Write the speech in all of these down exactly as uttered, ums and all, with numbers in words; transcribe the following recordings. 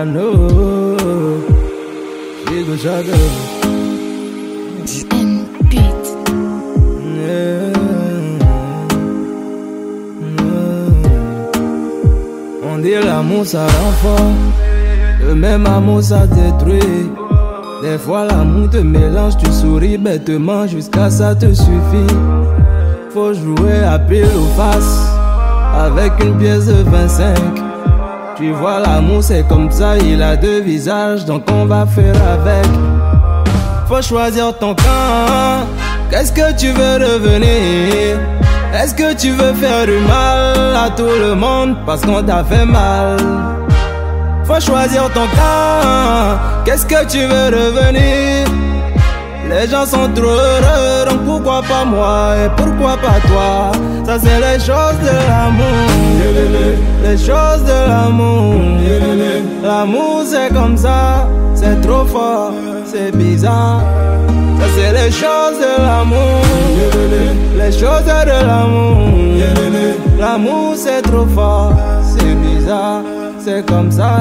know. She go shadow. And beat. Yeah. On dit l'amour ça rend fort, le même amour ça détruit. Des fois l'amour te mélange, tu souris bêtement jusqu'à ça te suffit. Faut jouer à pile ou face avec une pièce de vingt-cinq. Tu vois l'amour c'est comme ça, il a deux visages, donc on va faire avec. Faut choisir ton camp, qu'est-ce que tu veux devenir? Est-ce que tu veux faire du mal à tout le monde parce qu'on t'a fait mal? Faut choisir ton camp, qu'est-ce que tu veux devenir? Les gens sont trop heureux, donc pourquoi pas moi et pourquoi pas toi? Ça c'est les choses de l'amour, les choses de l'amour. L'amour c'est comme ça, c'est trop fort, c'est bizarre. Ça c'est les choses de l'amour, les choses de l'amour. L'amour c'est trop fort, c'est bizarre, c'est comme ça.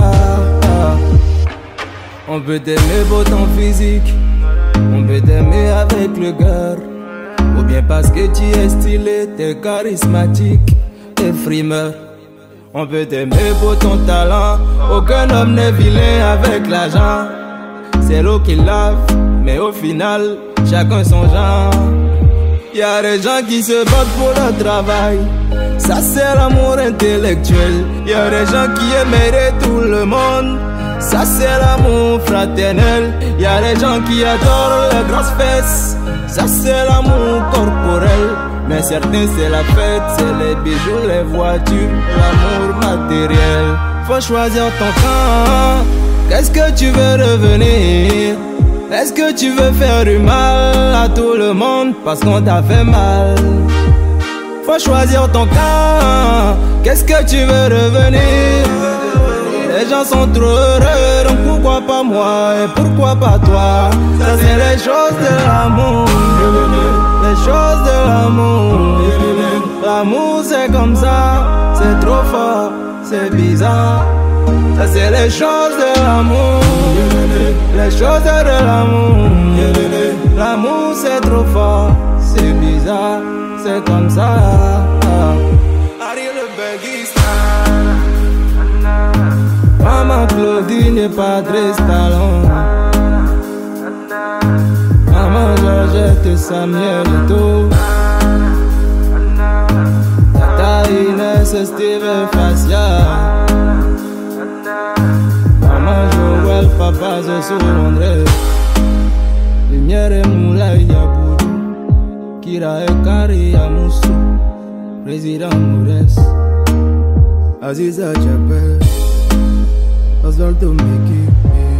On peut t'aimer pour ton physique, on peut t'aimer avec le cœur, ou bien parce que tu es stylé, t'es charismatique, t'es frimeur. On peut t'aimer pour ton talent, aucun homme n'est vilain avec l'argent. C'est l'eau qui lave, mais au final, chacun son genre. Y'a des gens qui se battent pour leur travail, ça c'est l'amour intellectuel. Y'a des gens qui aimeraient tout le monde, ça c'est l'amour fraternel. Y'a des gens qui adorent les grosses fesses, ça c'est l'amour corporel. Mais certains c'est la fête, c'est les bijoux, les voitures, l'amour matériel. Faut choisir ton camp, qu'est-ce que tu veux devenir? Est-ce que tu veux faire du mal à tout le monde parce qu'on t'a fait mal? Faut choisir ton camp, qu'est-ce que tu veux devenir? Les gens sont trop heureux, donc pourquoi pas moi et pourquoi pas toi? Ça c'est les choses de l'amour, les choses de l'amour. L'amour c'est comme ça, c'est trop fort, c'est bizarre. Ça c'est les choses de l'amour, les choses de l'amour. L'amour c'est trop fort, c'est bizarre, c'est comme ça. Harry le Belguista, Maman Claudine et Patrice Talon, Maman Georgette et Samuel Eto, Tata Inès et Steve Fassia, Maman Joël, Papa Zoso André, Lumière et Moulay Yaboudou, Kira et Kari Yamoussou, Président Moures, Aziza Djabé, Osvaldo Meki.